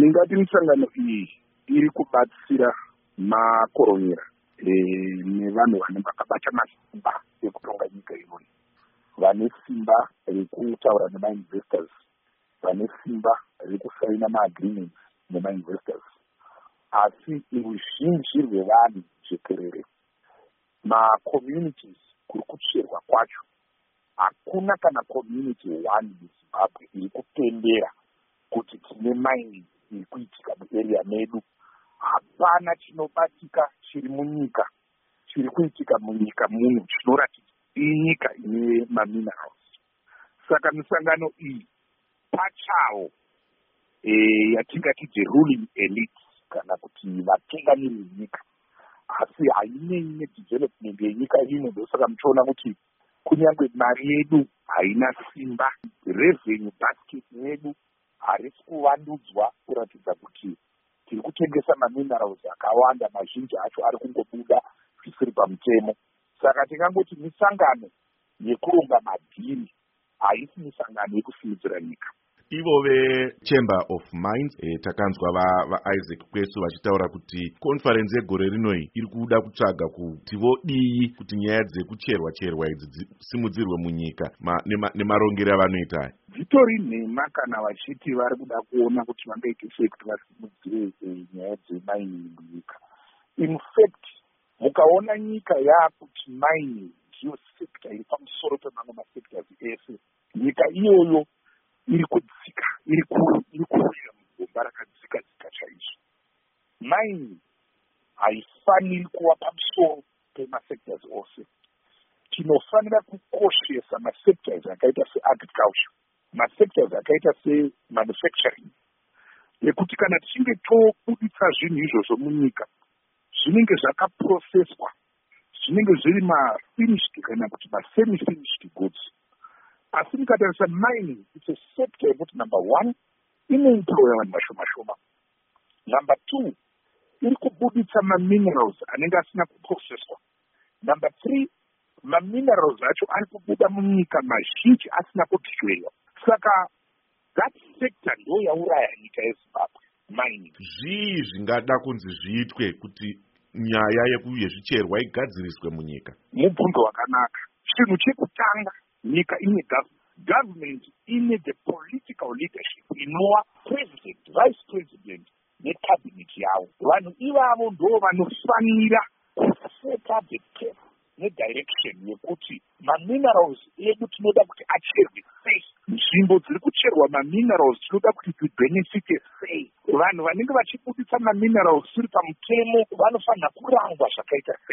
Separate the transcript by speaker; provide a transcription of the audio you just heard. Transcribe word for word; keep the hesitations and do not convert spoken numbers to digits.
Speaker 1: ndingati misangano iyi iri kubatsira makoronyera nevanhu vane vakabata masimba ekutonga nyika iyoyi, vane simba rekutaura nemainvestors, vane simba rekusaina maagreements nemainvestors. Asi ruzhinji rwevanhu jekerere, macommunities kuri kutsverwa kwacho, hakuna kana community one muZimbabwe iri kutendera kuti tine mining iri kuitika muarea medu. Hapana chinobatika chiri munyika chiri kuitika munyika muno chinoratidza iyi nyika ine maminerals. Saka misangano iyi pachawo e, yatingati the ruling elite kana kuti vatungamiri venyika, asi haine imwe development yenyika ino. Ndosaka muchiona kuti kunyange mari yedu haina simba, revenue basket yedu harisi kuvandudzwa kuratidza kuti tiri kutengesa maminerals akawanda, mazhinji acho ari kungobuda zvisiri pamutemo. Saka tingangoti misangano yekuronga madhiri, haisi misangano yekusimudzira nyika.
Speaker 2: Ivo veChamber of Mines e, takanzwa vaIsaac Kwesu vachitaura kuti konferensi yegore rinoi iri kuda kutsvaga kuti vodii kuti nyaya dzekucherwa cherwa idzi dzisimudzirwe munyika nemarongero avanoita.
Speaker 1: Dzitori nhema kana vachiti vari kuda kuona kuti vangaite sei kuti vasimudzire nyaya dzemining munyika. In fact, mukaona nyika yakuti mining ndiyo sector iri pamusoro pemamwe masectors ese, nyika iyoyo iri kudzika, iri kuwira mugomba rakadzika dzika chaizvo. Mining haifaniri kuva pamusoro pemasectors ose. Tinofanira kukoshesa masectors akaita seagriculture, masectors akaita semanufacturing, ekuti kana tichinge tobuditsa zvinhu izvozvo munyika, zvinenge zvakaprocesswa, zvinenge zviri mafinished kana kuti masemi-finished goods. Asi mukatarisa mining, it's a sector yekuti number one, inoemploya vanhu mashoma shoma. Number two, iri kubuditsa maminerals anenge asina kuprocesswa. Number three, maminerals acho ari kubuda munyika mazhinji asina kudhloyiwa. Saka that sector ndo yauraya nyika yeZimbabwe, mining.
Speaker 2: Zvii zvingada kunzi zviitwe kuti nyaya yezvicherwa igadziriswe munyika?
Speaker 1: Mubvunzo wakanaka. Chinhu chekutanga, nyika ine government ine the political leadership inova president, vice president necabinet yavo. Vanhu ivavo ndo vanofanira kuseta the path nedirection yekuti maminerals edu tinoda kuti acherwe sei, nzvimbo dziri kucherwa maminerals tinoda kuti dzibenefite sei, vanhu vanenge vachibuditsa maminerals tiri pamutemo vanofanira kurangwa zvakaita sei.